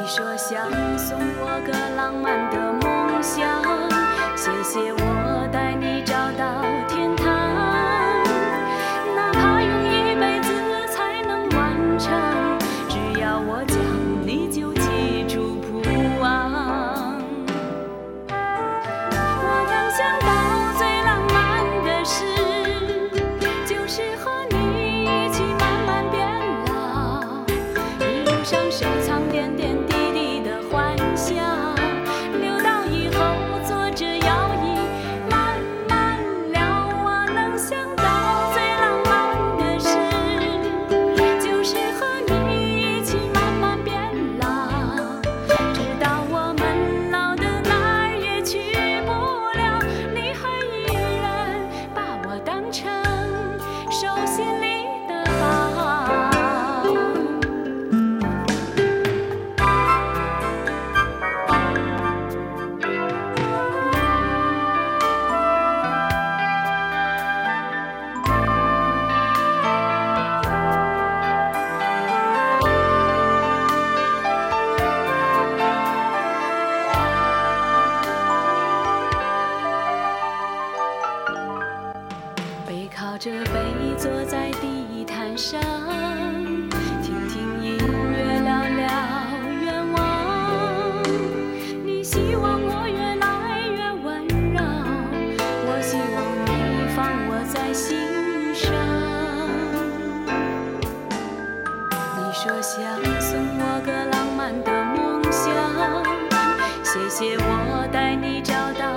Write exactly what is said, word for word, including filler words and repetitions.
说想送我个浪漫的梦想，谢谢我带你找到天堂，哪怕用一辈子才能完成，只要我讲你就记住不忘。我能想到最浪漫的事，就是和你一起慢慢变老，一路上收藏点点滴滴的幻想，留到以后坐着摇椅慢慢聊。我能想到最浪漫的事，就是和你一起慢慢变老，直到我们老的哪儿也去不了，你还依然把我当成手心里的宝。背靠着背坐在地毯上，听听音乐，聊聊愿望。你希望我越来越温柔，我希望你放我在心上。你说想送我个浪漫的梦想，谢谢我带你找到